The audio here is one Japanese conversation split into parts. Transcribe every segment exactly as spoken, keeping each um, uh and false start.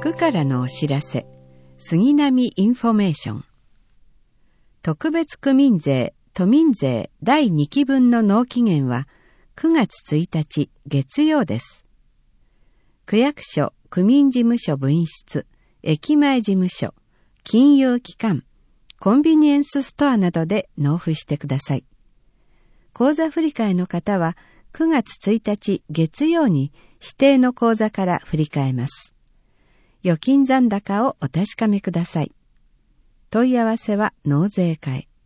区からのお知らせ、杉並インフォメーション。特別区民税、都民税だいにき分の納期限はくがつついたち月曜です。区役所、区民事務所分室、駅前事務所、金融機関、コンビニエンスストアなどで納付してください。口座振替の方はくがつついたち月曜に指定の口座から振り替えます。預金残高をお確かめください。問い合わせは納税課へ。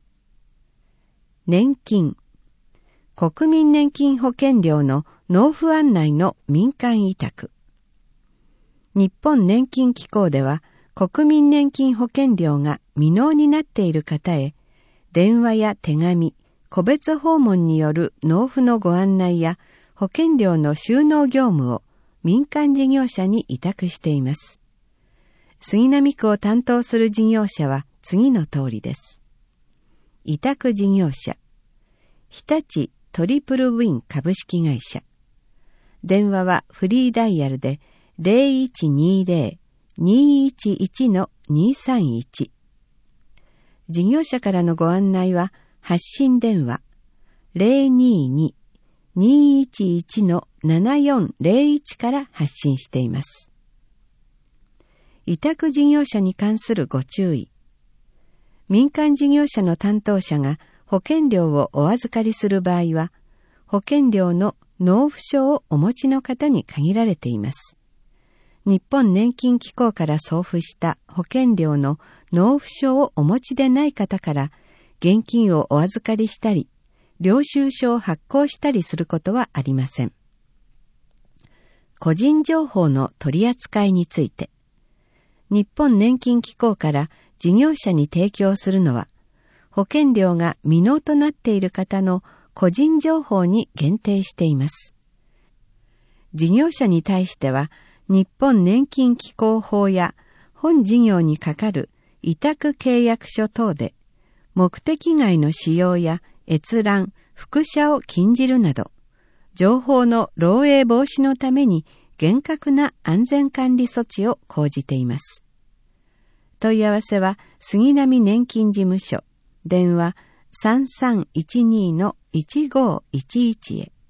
年金。国民年金保険料の納付案内の民間委託。日本年金機構では、国民年金保険料が未納になっている方へ、電話や手紙、個別訪問による納付のご案内や保険料の収納業務を民間事業者に委託しています。杉並区を担当する事業者は次の通りです。委託事業者、日立トリプルウィン株式会社。電話はフリーダイヤルで ゼロいちにゼロ にいちいち にさんいち。事業者からのご案内は発信電話 ゼロにに にいちいち ななよんゼロいち から発信しています。委託事業者に関するご注意。民間事業者の担当者が保険料をお預かりする場合は、保険料の納付書をお持ちの方に限られています。日本年金機構から送付した保険料の納付書をお持ちでない方から現金をお預かりしたり、領収書を発行したりすることはありません。個人情報の取り扱いについて、日本年金機構から事業者に提供するのは、保険料が未納となっている方の個人情報に限定しています。事業者に対しては、日本年金機構法や本事業に係る委託契約書等で、目的外の使用や閲覧、複写を禁じるなど、情報の漏洩防止のために厳格な安全管理措置を講じています。問い合わせは杉並年金事務所、電話 さんさんいちに いちごいちいち へ。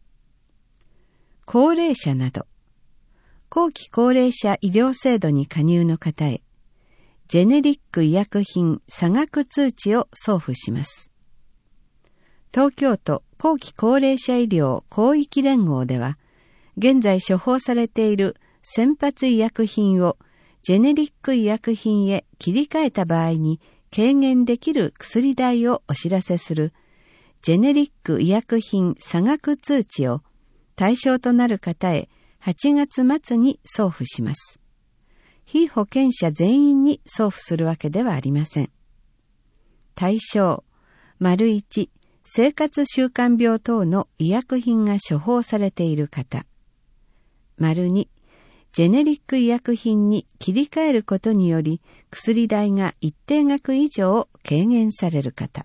高齢者など、後期高齢者医療制度に加入の方へ、ジェネリック医薬品差額通知を送付します。東京都後期高齢者医療広域連合では、現在処方されている先発医薬品をジェネリック医薬品へ切り替えた場合に軽減できる薬代をお知らせするジェネリック医薬品差額通知を対象となる方へはちがつ末に送付します。被保険者全員に送付するわけではありません。対象、丸いち、生活習慣病等の医薬品が処方されている方。丸に、ジェネリック医薬品に切り替えることにより薬代が一定額以上軽減される方。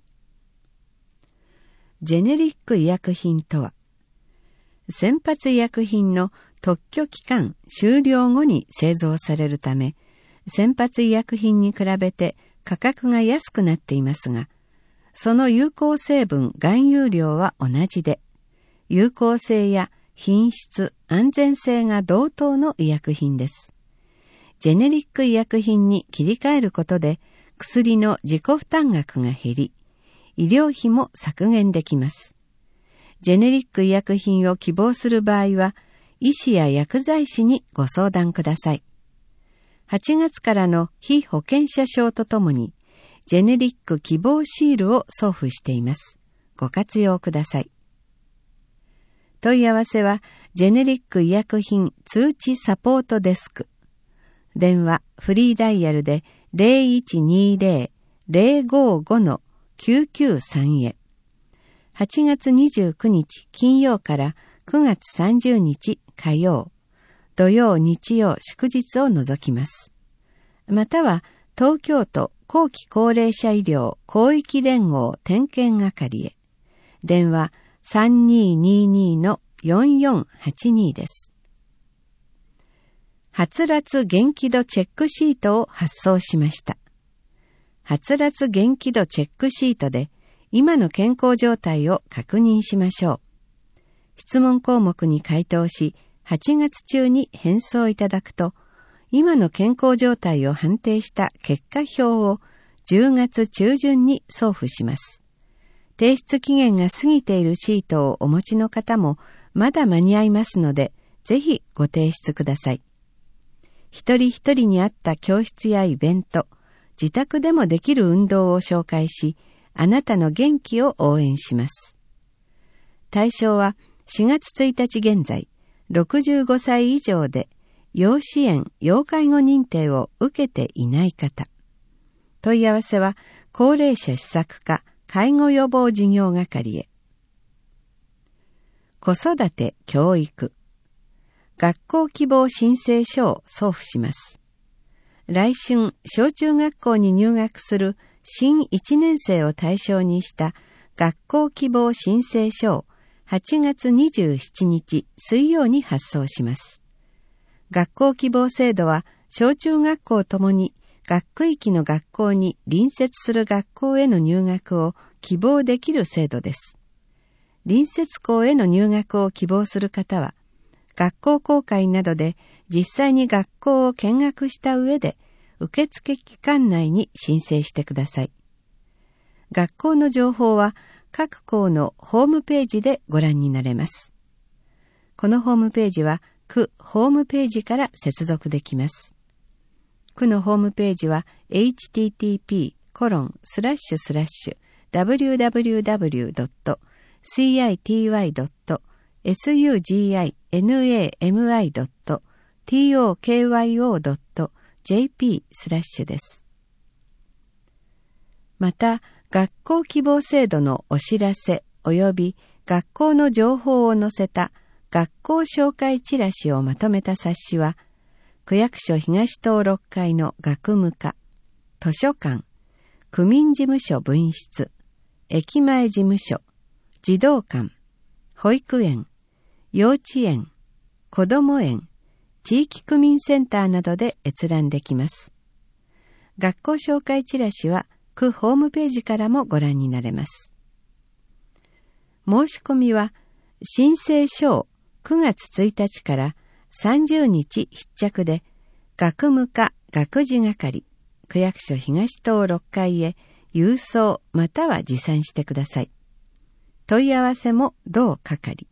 ジェネリック医薬品とは、先発医薬品の特許期間終了後に製造されるため、先発医薬品に比べて価格が安くなっていますが、その有効成分含有量は同じで、有効性や品質、安全性が同等の医薬品です。ジェネリック医薬品に切り替えることで、薬の自己負担額が減り、医療費も削減できます。ジェネリック医薬品を希望する場合は、医師や薬剤師にご相談ください。はちがつからの被保険者証とともに、ジェネリック希望シールを送付しています。ご活用ください。問い合わせは、ジェネリック医薬品通知サポートデスク。電話、フリーダイヤルで ゼロいちにゼロ ゼロごご きゅうきゅうさん へ。はちがつにじゅうくにち金曜からくがつさんじゅうにち火曜、土曜日曜祝日を除きます。または東京都後期高齢者医療広域連合点検係へ。電話 さんにーにーにー よんよんはちに です。 はつらつ元気度チェックシートを発送しました。はつらつ元気度チェックシートで今の健康状態を確認しましょう。質問項目に回答し、はちがつ中に返送いただくと、今の健康状態を判定した結果表をじゅうがつ中旬に送付します。提出期限が過ぎているシートをお持ちの方もまだ間に合いますので、ぜひご提出ください。一人一人に合った教室やイベント、自宅でもできる運動を紹介し、あなたの元気を応援します。対象はしがつついたち現在、ろくじゅうごさい以上で、要支援・要介護認定を受けていない方。問い合わせは、高齢者施策課介護予防事業係へ。子育て・教育。学校希望申請書を送付します。来春、小中学校に入学する新いちねん生を対象にした学校希望申請書をはちがつにじゅうしちにち水曜に発送します。学校希望制度は小中学校ともに学区域の学校に隣接する学校への入学を希望できる制度です。隣接校への入学を希望する方は、学校公開などで実際に学校を見学した上で受付期間内に申請してください。学校の情報は各校のホームページでご覧になれます。このホームページは区ホームページから接続できます。区のホームページは エイチティーティーピーコロンスラッシュスラッシュダブリューダブリューダブリュードットシーアイティーワイドットエスユージーアイエヌエーエムアイドットティーオーケーワイオードットジェーピースラッシュです。また、学校希望制度のお知らせ及び学校の情報を載せた学校紹介チラシをまとめた冊子は、区役所東棟ろっかいの学務課、図書館、区民事務所分室、駅前事務所、児童館、保育園、幼稚園、こども園、地域区民センターなどで閲覧できます。学校紹介チラシは区ホームページからもご覧になれます。申し込みは申請書をくがつついたちからさんじゅうにち必着で、学務課学事係、区役所東棟ろっかいへ郵送または持参してください。問い合わせも同係。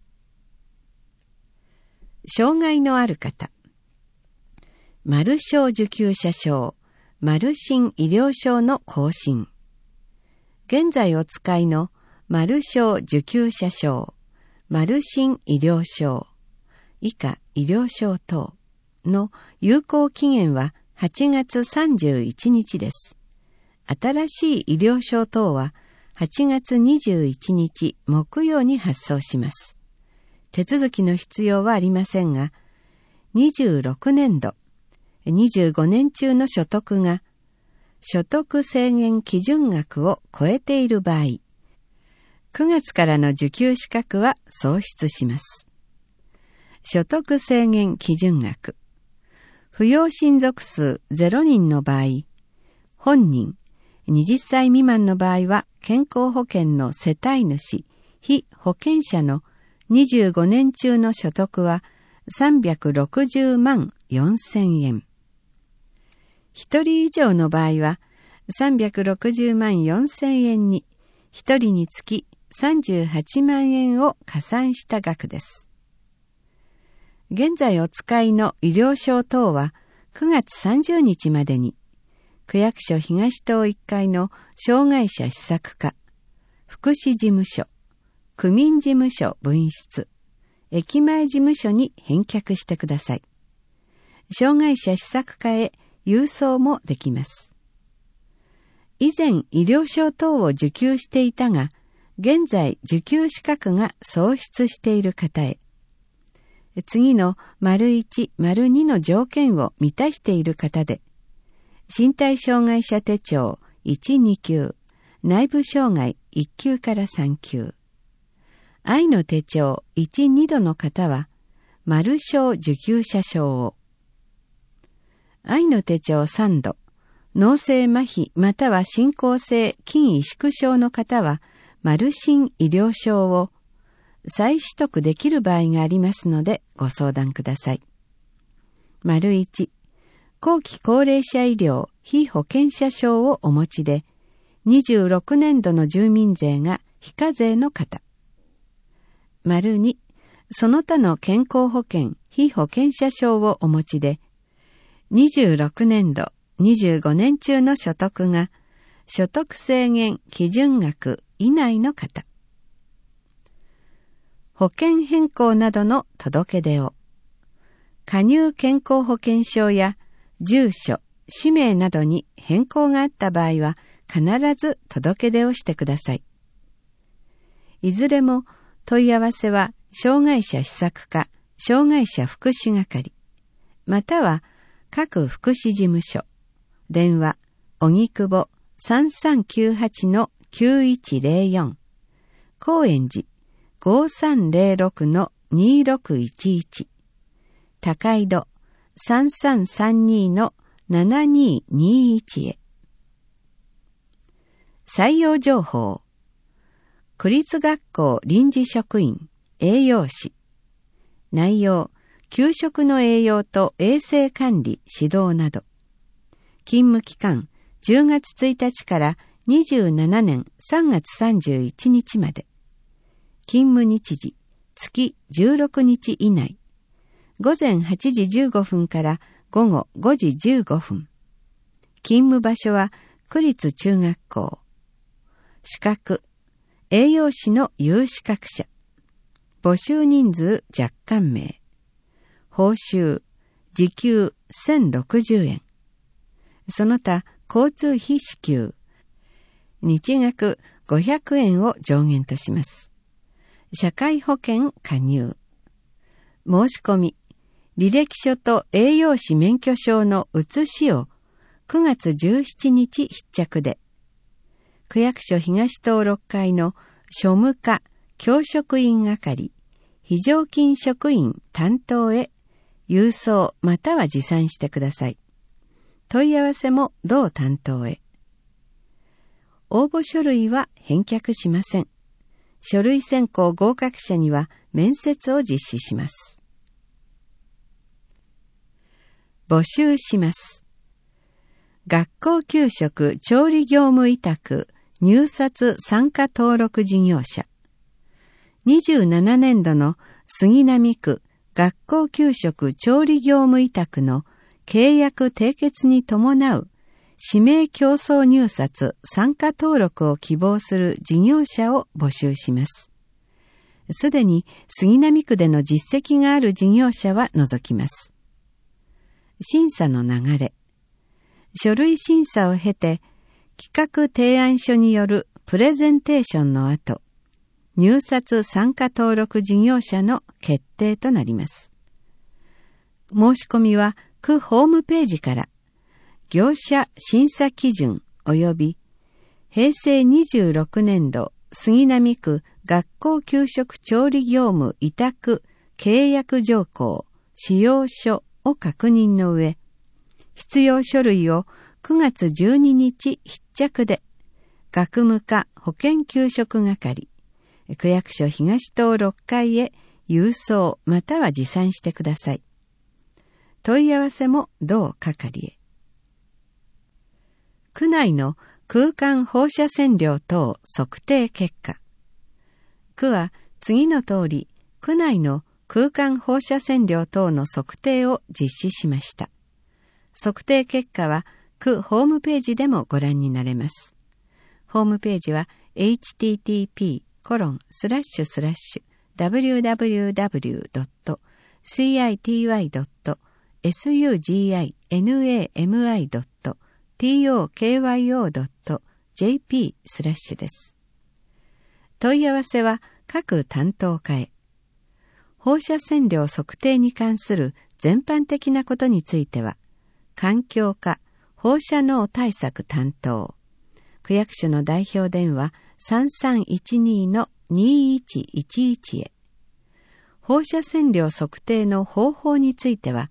障害のある方。マル症受給者証、マルシン医療証の更新。現在お使いのマル症受給者証、マルシン医療証、以下医療証等の有効期限ははちがつさんじゅういちにちです。新しい医療証等ははちがつにじゅういちにち木曜に発送します。手続きの必要はありませんが、にじゅうろくねんど、にじゅうごねん中の所得が所得制限基準額を超えている場合、くがつからの受給資格は喪失します。所得制限基準額。扶養親族数ゼロにんの場合、本人、はたち未満の場合は健康保険の世帯主、被保険者のにじゅうごねん中の所得はさんびゃくろくじゅうまんよんせんえん。一人以上の場合はさんびゃくろくじゅうまんよんせんえんに一人につきさんじゅうはちまんえんを加算した額です。現在お使いの医療証等はくがつさんじゅうにちまでに区役所東棟いっかいの障害者施策課、福祉事務所、区民事務所分室、駅前事務所に返却してください。障害者施策課へ郵送もできます。以前医療証等を受給していたが、現在受給資格が喪失している方へ。次の丸いち、丸にの条件を満たしている方で、身体障害者手帳いち、にきゅう、内部障害いっきゅうからさんきゅう、愛の手帳いち、にどの方は、丸症受給者証を、 愛の手帳さんど、脳性麻痺または進行性筋萎縮症の方は、マルシン医療証を再取得できる場合がありますのでご相談ください。丸いち、後期高齢者医療被保険者証をお持ちで、にじゅうろくねんどの住民税が非課税の方。丸に、その他の健康保険被保険者証をお持ちで、にじゅうろくねんど、にじゅうごねん中の所得が所得制限基準額以内の方。保険変更などの届け出を。加入健康保険証や住所、氏名などに変更があった場合は必ず届け出をしてください。いずれも問い合わせは障害者施策課、障害者福祉係、または各福祉事務所、電話、荻窪 さんさんきゅうはちのきゅういちゼロよん、高円寺 ごさんゼロろくのにろくいちいち、高井戸 さんさんさんにのななににいちへ。採用情報。区立学校臨時職員、栄養士。内容、給食の栄養と衛生管理、指導など。勤務期間、じゅうがつついたちからにじゅうななねんさんがつさんじゅういちにちまで。勤務日時、月じゅうろくにち以内。ごぜんはちじじゅうごふんからごごごじじゅうごふん。勤務場所は区立中学校。資格、栄養士の有資格者。募集人数若干名。報酬、時給せんろくじゅうえん。その他、交通費支給。日額ごひゃくえんを上限とします。社会保険加入。申し込み、履歴書と栄養士免許証の写しをくがつじゅうしちにち必着で、区役所東棟ろっかいの庶務課教職員係非常勤職員担当へ郵送または持参してください。問い合わせも同担当へ。応募書類は返却しません。書類選考合格者には面接を実施します。募集します。学校給食調理業務委託入札参加登録事業者。にじゅうななねんどの杉並区学校給食調理業務委託の契約締結に伴う指名競争入札参加登録を希望する事業者を募集します。すでに杉並区での実績がある事業者は除きます。審査の流れ。書類審査を経て、企画提案書によるプレゼンテーションの後、入札参加登録事業者の決定となります。申し込みは区ホームページから、業者審査基準及び平成にじゅうろくねんど杉並区学校給食調理業務委託契約条項使用書を確認の上、必要書類をくがつじゅうににち必着で、学務課保健給食係、区役所東棟ろっかいへ郵送または持参してください。問い合わせも同係へ。区内の空間放射線量等測定結果。区は次の通り、区内の空間放射線量等の測定を実施しました。測定結果は区ホームページでもご覧になれます。ホームページは エイチティーティーピーコロンスラッシュスラッシュダブリューダブリューダブリュードットシーアイティーワイドットエスユージーアイエヌエーエムアイドットティーオーケーワイオードットジェーピースラッシュです。問い合わせは各担当課へ。放射線量測定に関する全般的なことについては、環境課放射能対策担当、区役所の代表電話さんさんいちにのにいちいちいちへ。放射線量測定の方法については、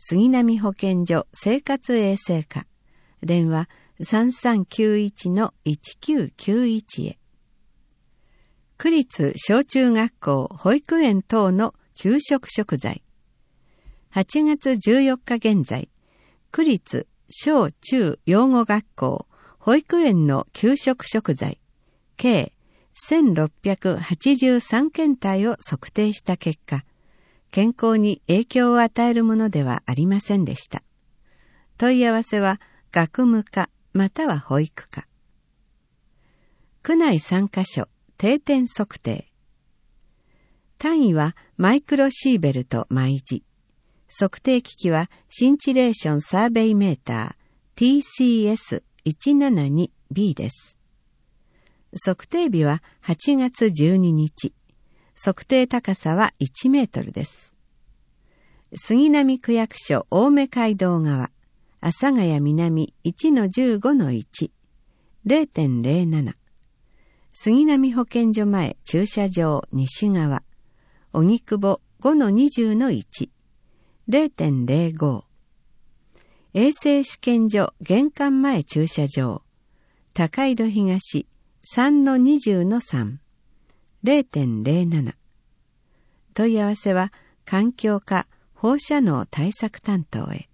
杉並保健所生活衛生課、電話 さんさんきゅういちのいちきゅうきゅういち へ。区立小中学校保育園等の給食食材。はちがつじゅうよっか現在、区立小中養護学校保育園の給食食材計せんろっぴゃくはちじゅうさんけんたいを測定した結果、健康に影響を与えるものではありませんでした。問い合わせは学務課または保育課。区内さんかしょ定点測定。単位はマイクロシーベルト毎時。測定機器はシンチレーションサーベイメーター ティーシーエスいちななにビー です。測定日ははちがつじゅうににち。測定高さはいちメートルです。杉並区役所青梅街道側、阿佐ヶ谷南 いちのじゅうごのいち、れいてんれいなな。杉並保健所前駐車場西側、荻窪 ごのにじゅうのいち、れいてんれいご。衛生試験所玄関前駐車場、高井戸東 さんのにじゅうのさん、れいてんれいなな。問い合わせは環境課放射能対策担当へ。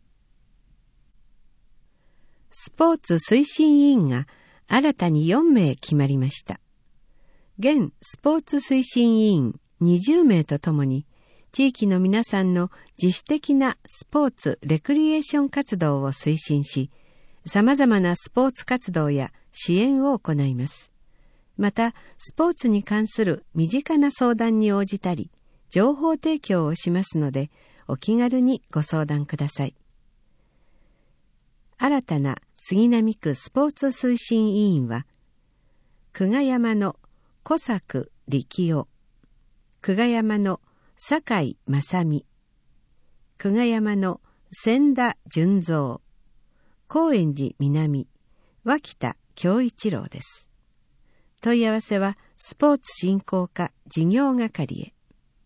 スポーツ推進委員が新たによんめい決まりました。現スポーツ推進委員にじゅうめいとともに、地域の皆さんの自主的なスポーツ・レクリエーション活動を推進し、様々なスポーツ活動や支援を行います。また、スポーツに関する身近な相談に応じたり、情報提供をしますので、お気軽にご相談ください。新たな杉並区スポーツ推進委員は、久我山の小作力夫、久我山の酒井正美、久我山の千田純三、高円寺南、脇田京一郎です。問い合わせはスポーツ振興課事業係へ。